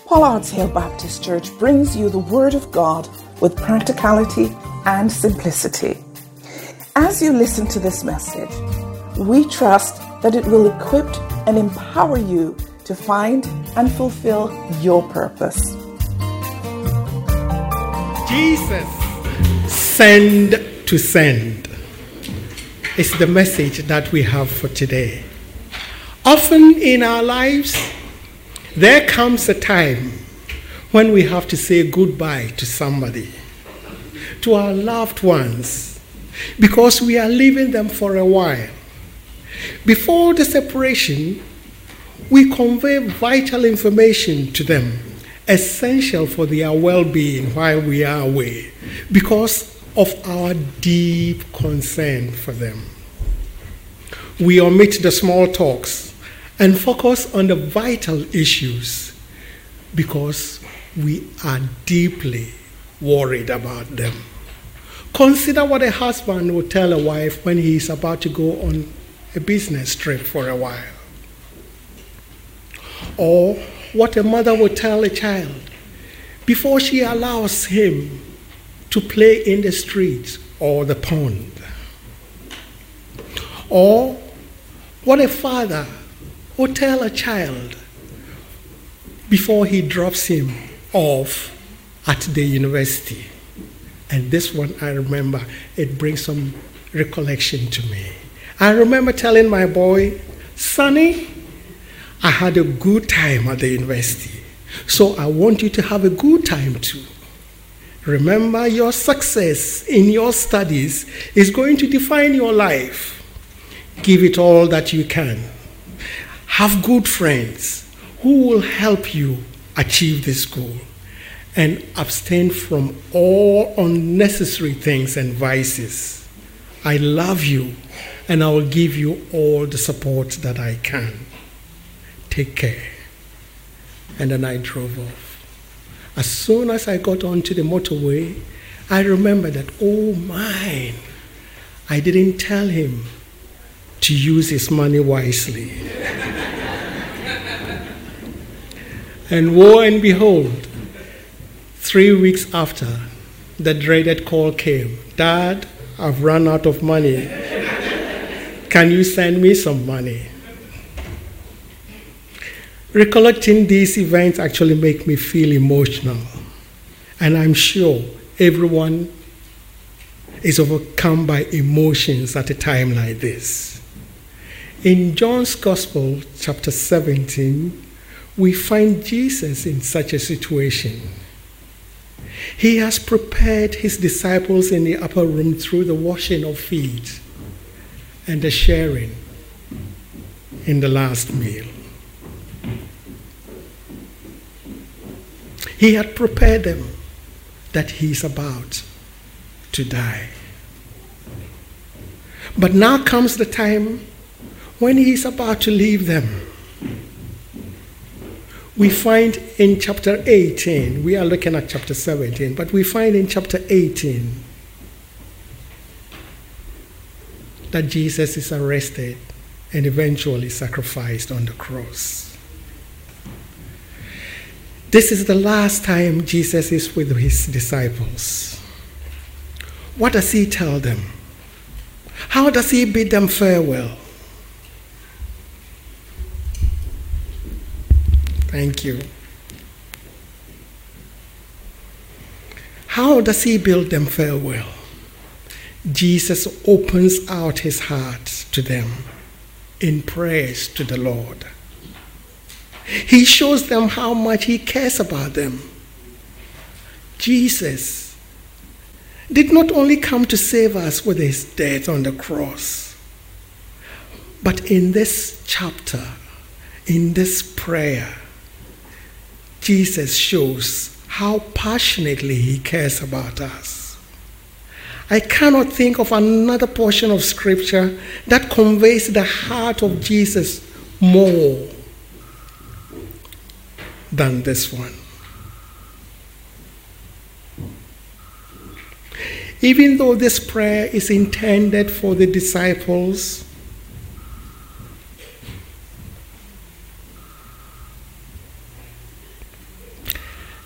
Pollard's Hill Baptist Church brings you the Word of God with practicality and simplicity. As you listen to this message, we trust that it will equip and empower you to find and fulfill your purpose. Jesus, send to send, is the message that we have for today. Often in our lives, there comes a time when we have to say goodbye to somebody, to our loved ones, because we are leaving them for a while. Before the separation, we convey vital information to them, essential for their well-being while we are away, because of our deep concern for them. We omit the small talks and focus on the vital issues because we are deeply worried about them. Consider what a husband would tell a wife when he is about to go on a business trip for a while. Or what a mother would tell a child before she allows him to play in the street or the pond. Or what a father would tell a child before he drops him off at the university. And this one, I remember, it brings some recollection to me. I remember telling my boy, Sonny, I had a good time at the university, so I want you to have a good time too. Remember, your success in your studies is going to define your life. Give it all that you can. Have good friends who will help you achieve this goal, and abstain from all unnecessary things and vices. I love you, and I will give you all the support that I can. Take care. And then I drove off. As soon as I got onto the motorway, I remembered that, oh my, I didn't tell him to use his money wisely. And woe and behold, 3 weeks after, the dreaded call came. Dad, I've run out of money. Can you send me some money? Recollecting these events actually make me feel emotional. And I'm sure everyone is overcome by emotions at a time like this. In John's Gospel, chapter 17, we find Jesus in such a situation. He has prepared his disciples in the upper room through the washing of feet and the sharing in the last meal. He had prepared them that he's about to die. But now comes the time when he's about to leave them. We find in chapter 18, we are looking at chapter 17, but we find in chapter 18 that Jesus is arrested and eventually sacrificed on the cross. This is the last time Jesus is with his disciples. What does he tell them? How does he bid them farewell? Thank you. How does he bid them farewell? Jesus opens out his heart to them in praise to the Lord. He shows them how much he cares about them. Jesus did not only come to save us with his death on the cross, but in this chapter, in this prayer, Jesus shows how passionately he cares about us. I cannot think of another portion of scripture that conveys the heart of Jesus more than this one. Even though this prayer is intended for the disciples,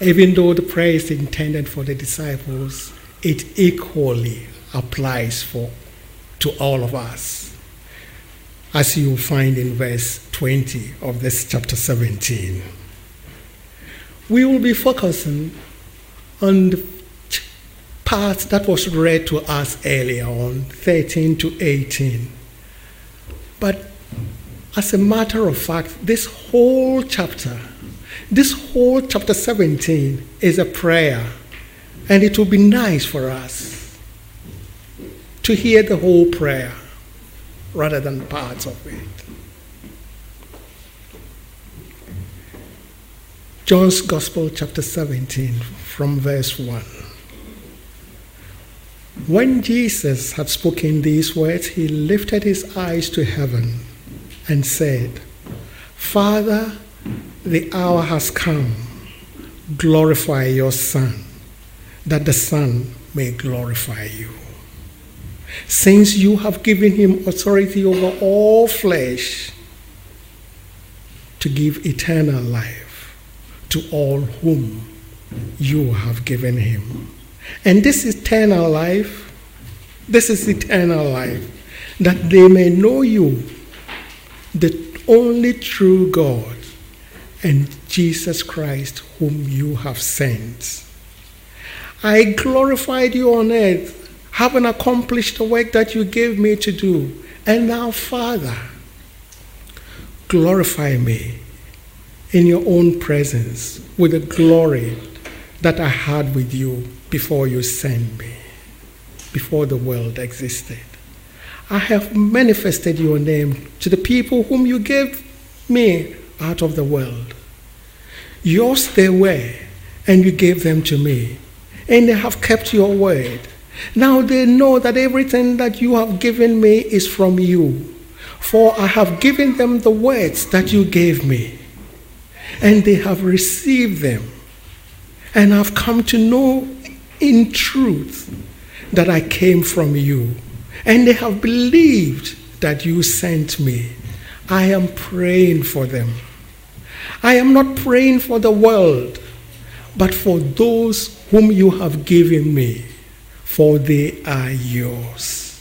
Even though the prayer is intended for the disciples, it equally applies to all of us, as you find in verse 20 of this chapter 17. We will be focusing on the part that was read to us earlier on, 13 to 18. But as a matter of fact, this whole chapter 17 is a prayer, and it will be nice for us to hear the whole prayer rather than parts of it. John's Gospel, chapter 17, from verse 1. When Jesus had spoken these words, he lifted his eyes to heaven and said, Father, the hour has come. Glorify your Son, that the Son may glorify you. Since you have given him authority over all flesh to give eternal life to all whom you have given him. And this is eternal life, that they may know you, the only true God, and Jesus Christ whom you have sent. I glorified you on earth, having accomplished the work that you gave me to do. And now, Father, glorify me in your own presence with the glory that I had with you before you sent me, before the world existed. I have manifested your name to the people whom you gave me out of the world. Yours they were, and you gave them to me, and they have kept your word. Now they know that everything that you have given me is from you, for I have given them the words that you gave me, and they have received them, and have come to know in truth that I came from you, and they have believed that you sent me. I am praying for them. I am not praying for the world, but for those whom you have given me, for they are yours.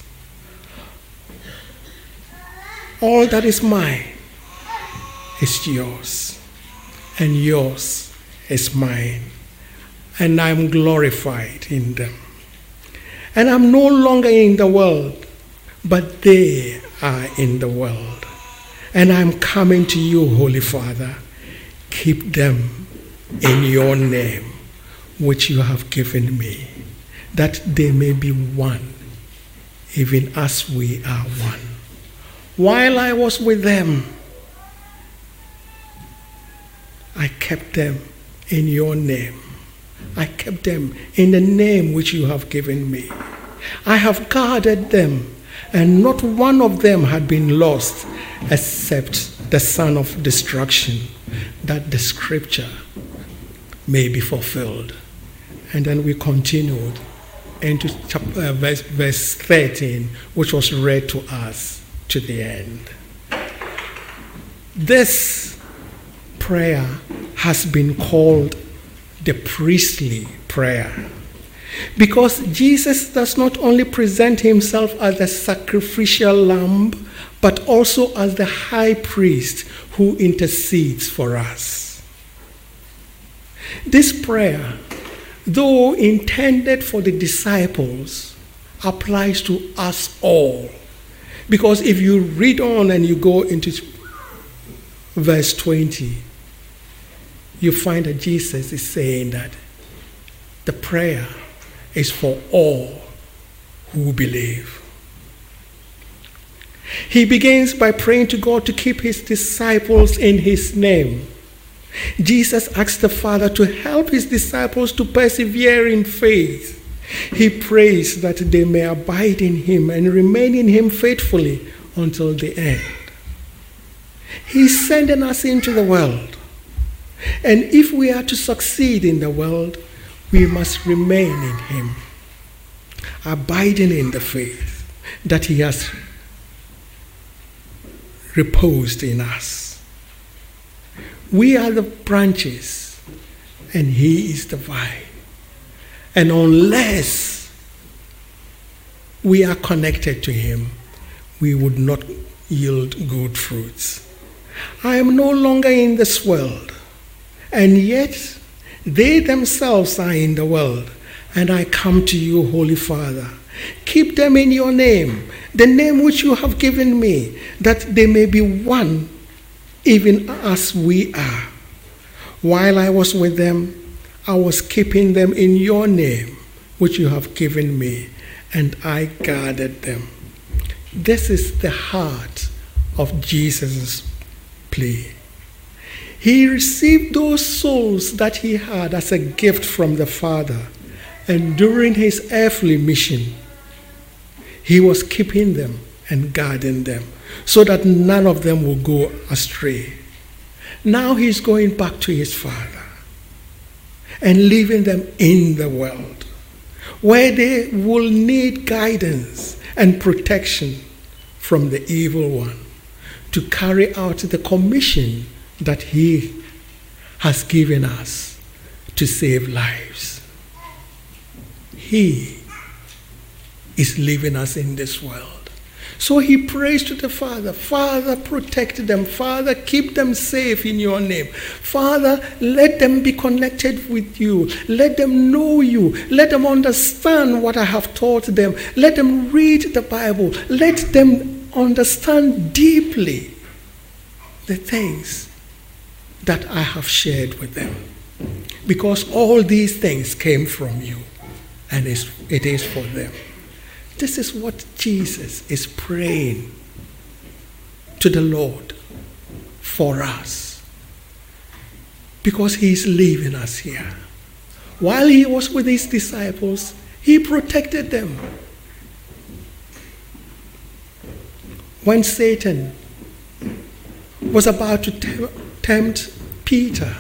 All that is mine is yours, and yours is mine, and I am glorified in them. And I'm no longer in the world, but they are in the world. And I'm coming to you, Holy Father. Keep them in your name, which you have given me, that they may be one, even as we are one. While I was with them, I kept them in your name. I kept them in the name which you have given me. I have guarded them, and not one of them had been lost except the son of destruction, that the scripture may be fulfilled. And then we continued into verse 13, which was read to us to the end. This prayer has been called the priestly prayer, because Jesus does not only present himself as the sacrificial lamb, but also as the high priest who intercedes for us. This prayer, though intended for the disciples, applies to us all. Because if you read on and you go into verse 20, you find that Jesus is saying that the prayer is for all who believe. He begins by praying to God to keep his disciples in his name. Jesus asked the Father to help his disciples to persevere in faith. He prays that they may abide in him and remain in him faithfully until the end. He's sending us into the world. And if we are to succeed in the world, we must remain in him, abiding in the faith that he has reposed in us. We are the branches, and he is the vine. And unless we are connected to him, we would not yield good fruits. I am no longer in this world, and yet they themselves are in the world, and I come to you, Holy Father. Keep them in your name, the name which you have given me, that they may be one, even as we are. While I was with them, I was keeping them in your name, which you have given me, and I guarded them. This is the heart of Jesus' plea. He received those souls that he had as a gift from the Father, and during his earthly mission, he was keeping them and guarding them so that none of them will go astray. Now he's going back to his Father and leaving them in the world, where they will need guidance and protection from the evil one to carry out the commission that he has given us to save lives. He is leaving us in this world. So he prays to the Father, Father, protect them. Father, keep them safe in your name. Father, let them be connected with you. Let them know you. Let them understand what I have taught them. Let them read the Bible. Let them understand deeply the things that I have shared with them. Because all these things came from you, and it is for them. This is what Jesus is praying to the Lord for us, because he is leaving us here. While he was with his disciples, he protected them. When Satan was about to tempt Peter,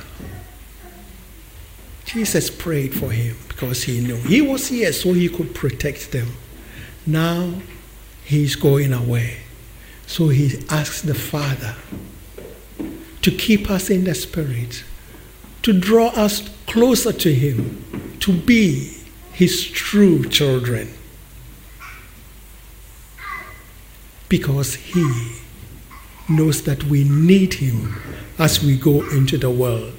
Jesus prayed for him because he knew he was here so he could protect them. Now he's going away. So he asks the Father to keep us in the Spirit, to draw us closer to him, to be his true children. Because he knows that we need him as we go into the world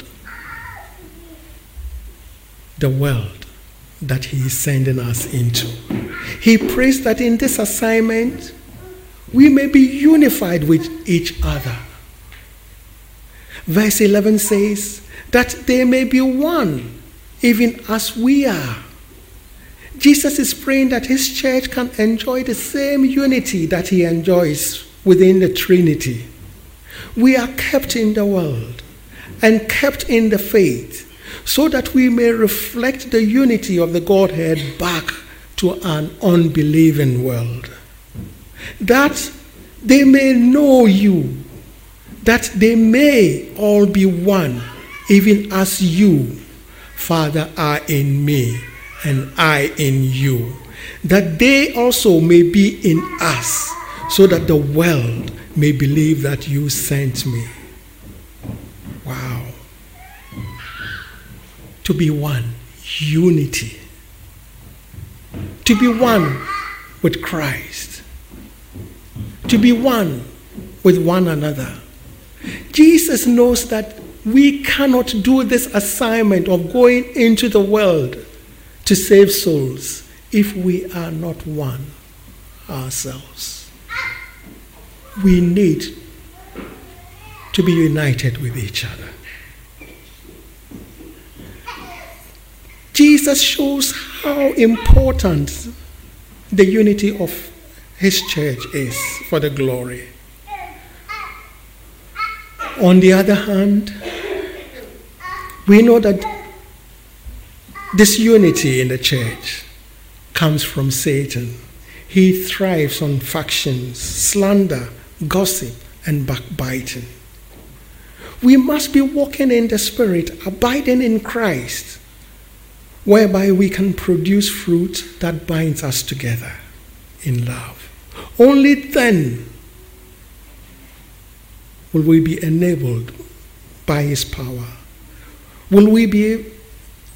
that he is sending us into. He prays that in this assignment, we may be unified with each other. Verse 11 says that they may be one, even as we are. Jesus is praying that his church can enjoy the same unity that he enjoys within the Trinity. We are kept in the world and kept in the faith, so that we may reflect the unity of the Godhead back to an unbelieving world. That they may know you, that they may all be one, even as you, Father, are in me and I in you, that they also may be in us, so that the world may believe that you sent me. Wow. To be one, unity. To be one with Christ. To be one with one another. Jesus knows that we cannot do this assignment of going into the world to save souls if we are not one ourselves. We need to be united with each other. Jesus shows how important the unity of his church is for the glory. On the other hand, we know that this unity in the church comes from Satan. He thrives on factions, slander, gossip, and backbiting. We must be walking in the Spirit, abiding in Christ, whereby we can produce fruit that binds us together in love. Only then will we be enabled by his power. Will we be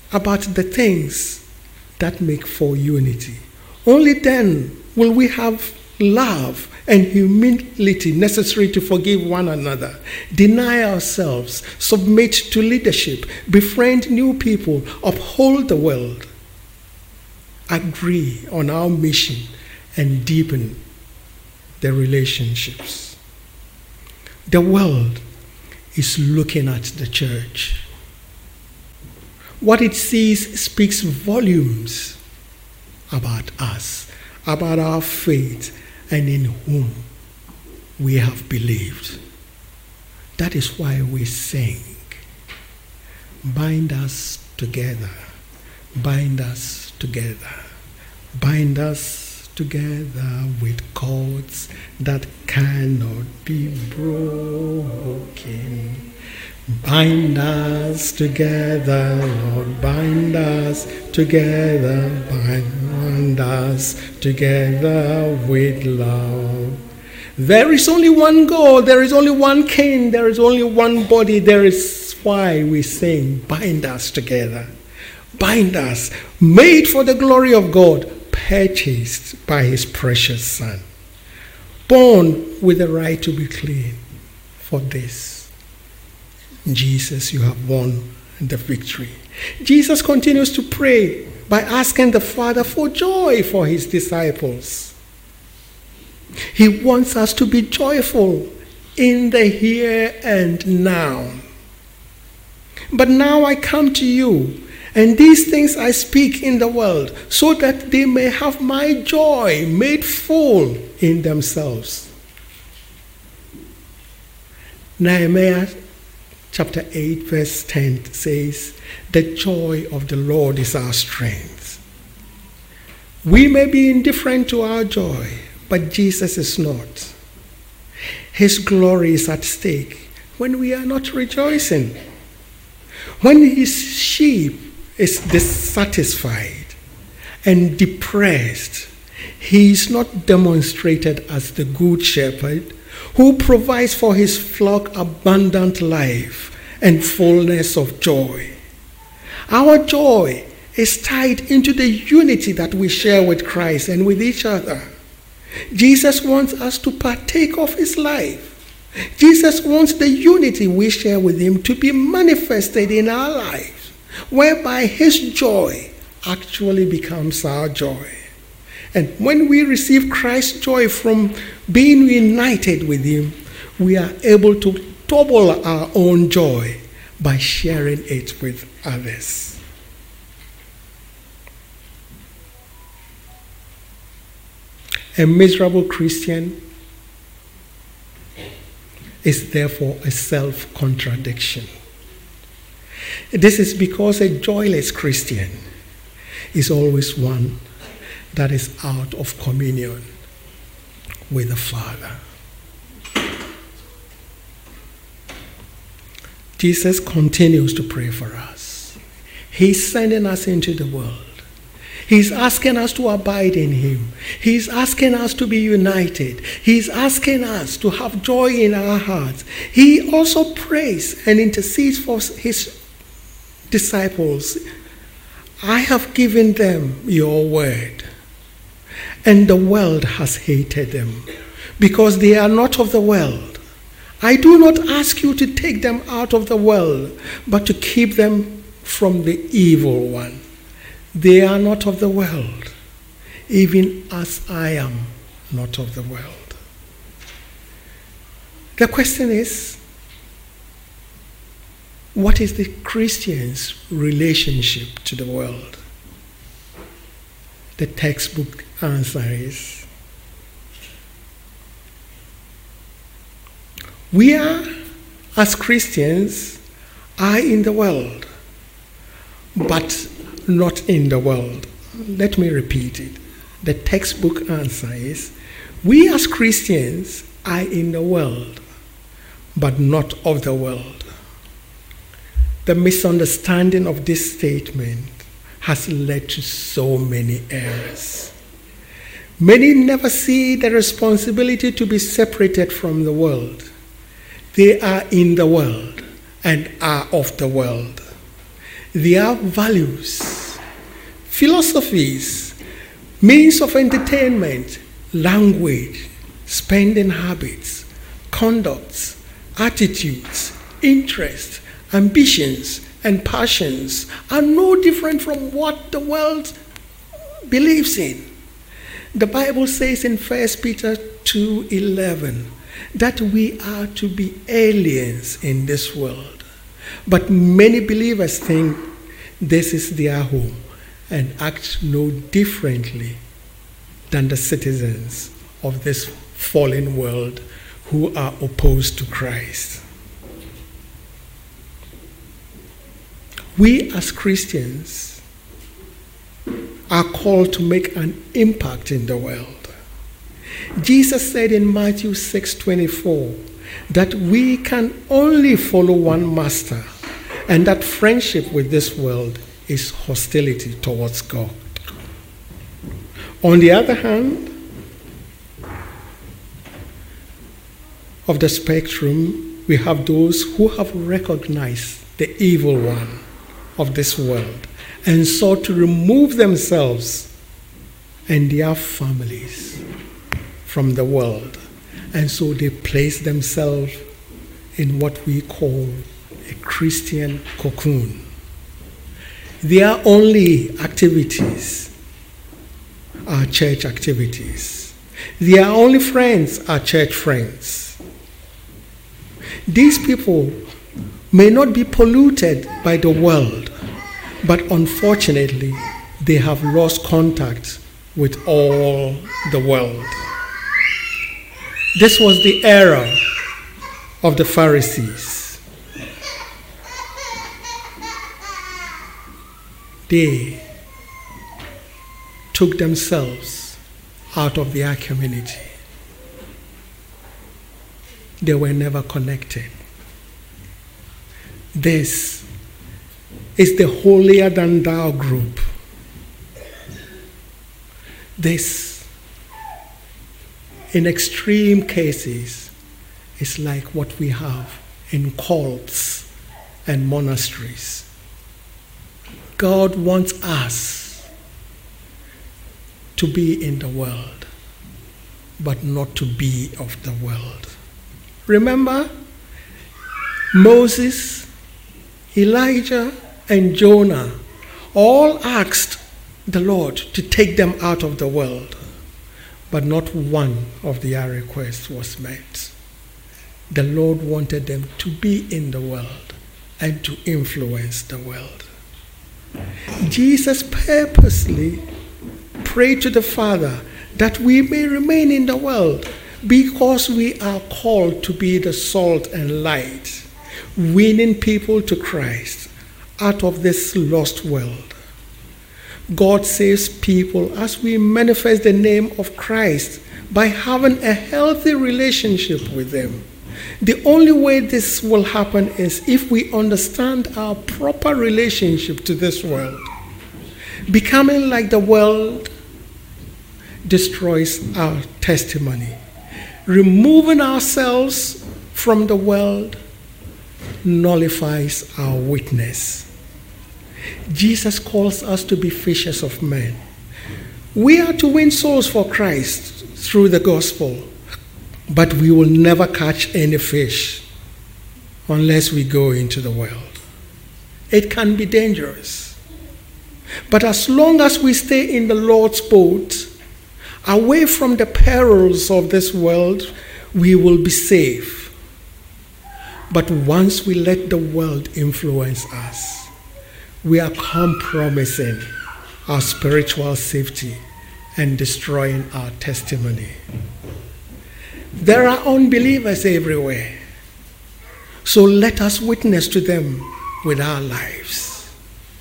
about the things that make for unity. Only then will we have love and humility necessary to forgive one another, deny ourselves, submit to leadership, befriend new people, uphold the world, agree on our mission, and deepen the relationships. The world is looking at the church. What it sees speaks volumes about us, about our faith, and in whom we have believed. That is why we sing, bind us together, bind us together, bind us together with cords that cannot be broken. Bind us together, Lord, bind us together, bind us together with love. There is only one God, there is only one King, there is only one body. There is why we sing, bind us together. Bind us, made for the glory of God, purchased by his precious Son, born with the right to be clean. For this, Jesus, you have won the victory. Jesus continues to pray by asking the Father for joy for his disciples. He wants us to be joyful in the here and now. But now I come to you, and these things I speak in the world, so that they may have my joy made full in themselves. Nehemiah chapter 8 verse 10 says, the joy of the Lord is our strength. We may be indifferent to our joy, but Jesus is not. His glory is at stake when we are not rejoicing. When his sheep is dissatisfied and depressed, he is not demonstrated as the good shepherd who provides for his flock abundant life and fullness of joy. Our joy is tied into the unity that we share with Christ and with each other. Jesus wants us to partake of his life. Jesus wants the unity we share with him to be manifested in our lives, whereby his joy actually becomes our joy. And when we receive Christ's joy from being united with him, we are able to double our own joy by sharing it with others. A miserable Christian is therefore a self-contradiction. This is because a joyless Christian is always one that is out of communion with the Father. Jesus continues to pray for us. He's sending us into the world. He's asking us to abide in him. He's asking us to be united. He's asking us to have joy in our hearts. He also prays and intercedes for his disciples. I have given them your word, and the world has hated them because they are not of the world. I do not ask you to take them out of the world, but to keep them from the evil one. They are not of the world, even as I am not of the world. The question is, what is the Christian's relationship to the world? The textbook answer is, we are, as Christians, are in the world, but not in the world. Let me repeat it. The textbook answer is, we as Christians are in the world, but not of the world. The misunderstanding of this statement has led to so many errors. Many never see the responsibility to be separated from the world. They are in the world and are of the world. their values, philosophies, means of entertainment, language, spending habits, conducts, attitudes, interests, ambitions, and passions are no different from what the world believes in. The Bible says in 1 Peter 2:11 that we are to be aliens in this world. But many believers think this is their home and act no differently than the citizens of this fallen world who are opposed to Christ. We as Christians are called to make an impact in the world. Jesus said in Matthew 6:24 that we can only follow one master, and that friendship with this world is hostility towards God. On the other hand of the spectrum, we have those who have recognized the evil one of this world and sought to remove themselves and their families from the world. And so they place themselves in what we call a Christian cocoon. Their only activities are church activities. Their only friends are church friends. These people may not be polluted by the world, but unfortunately, they have lost contact with all the world. This was the era of the Pharisees. They took themselves out of their community. They were never connected. This is the holier than thou group. This, in extreme cases, is like what we have in cults and monasteries. God wants us to be in the world, but not to be of the world. Remember, Moses, Elijah, and Jonah all asked the Lord to take them out of the world, but not one of their requests was met. The Lord wanted them to be in the world and to influence the world. Jesus purposely prayed to the Father that we may remain in the world because we are called to be the salt and light, winning people to Christ out of this lost world. God saves people as we manifest the name of Christ by having a healthy relationship with them. The only way this will happen is if we understand our proper relationship to this world. Becoming like the world destroys our testimony. Removing ourselves from the world nullifies our witness. Jesus calls us to be fishers of men. We are to win souls for Christ through the gospel, but we will never catch any fish unless we go into the world. It can be dangerous. But as long as we stay in the Lord's boat, away from the perils of this world, we will be safe. But once we let the world influence us, we are compromising our spiritual safety and destroying our testimony. There are unbelievers everywhere, so let us witness to them with our lives.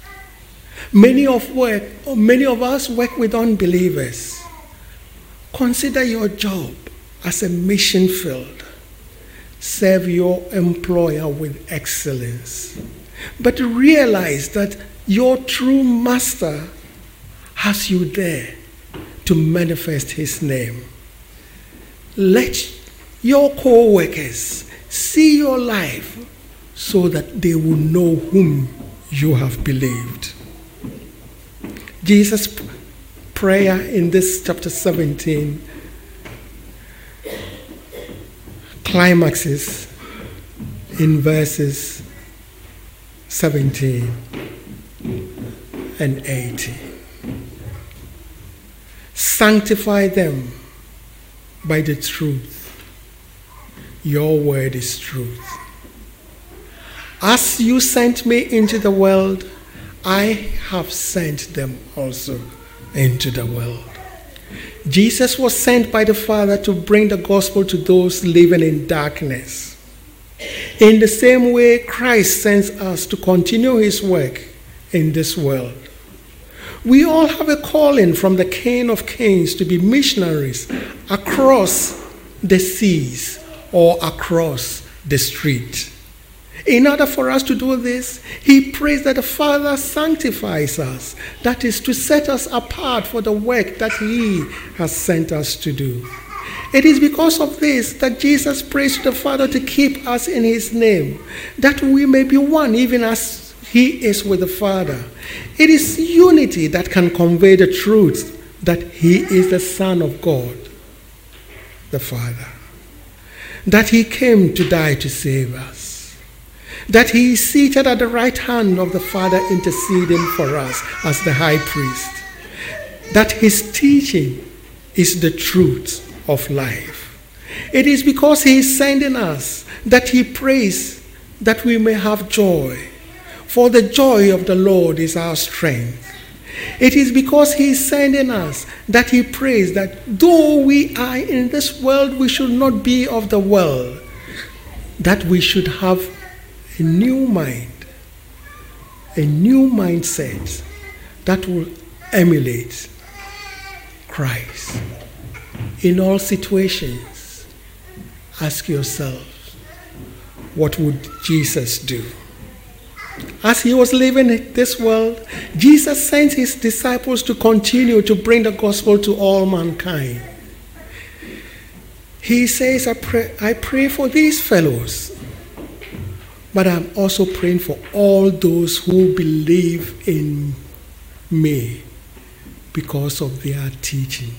Many of us work with unbelievers. Consider your job as a mission field. Serve your employer with excellence. But realize that your true master has you there to manifest his name. Let your co-workers see your life so that they will know whom you have believed. Jesus' prayer in this chapter 17 climaxes in verses 17 and 18. Sanctify them by the truth. Your word is truth. As you sent me into the world, I have sent them also into the world. Jesus was sent by the Father to bring the gospel to those living in darkness. In the same way, Christ sends us to continue his work in this world. We all have a calling from the King of Kings to be missionaries across the seas or across the street. In order for us to do this, he prays that the Father sanctifies us, that is, to set us apart for the work that he has sent us to do. It is because of this that Jesus prays to the Father to keep us in his name, that we may be one even as he is with the Father. It is unity that can convey the truth that he is the Son of God, the Father, that he came to die to save us, that he is seated at the right hand of the Father interceding for us as the high priest, that his teaching is the truth of life. It is because he is sending us that he prays that we may have joy, for the joy of the Lord is our strength. It is because he is sending us that he prays that though we are in this world, we should not be of the world, that we should have a new mind, a new mindset that will emulate Christ. In all situations, ask yourself, what would Jesus do? As he was living in this world, Jesus sent his disciples to continue to bring the gospel to all mankind. He says, I pray for these fellows, but I'm also praying for all those who believe in me because of their teaching.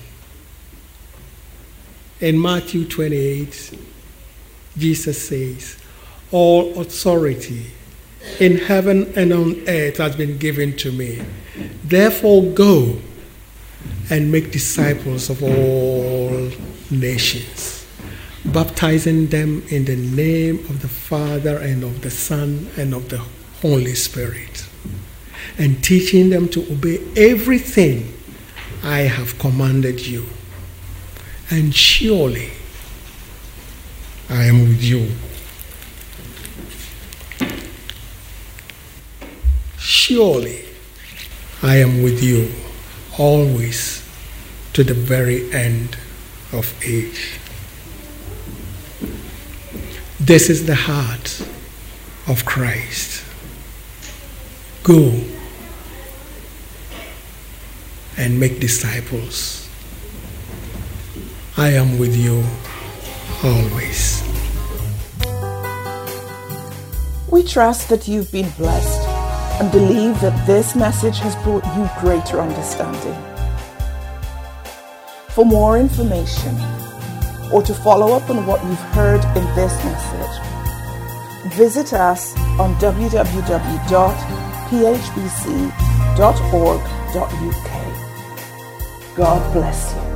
In Matthew 28, Jesus says, all authority in heaven and on earth has been given to me. Therefore go and make disciples of all nations, baptizing them in the name of the Father and of the Son and of the Holy Spirit, and teaching them to obey everything I have commanded you. And surely I am with you. Surely I am with you always to the very end of age. This is the heart of Christ. Go and make disciples. I am with you always. We trust that you've been blessed and believe that this message has brought you greater understanding. For more information or to follow up on what you've heard in this message, visit us on www.phbc.org.uk. God bless you.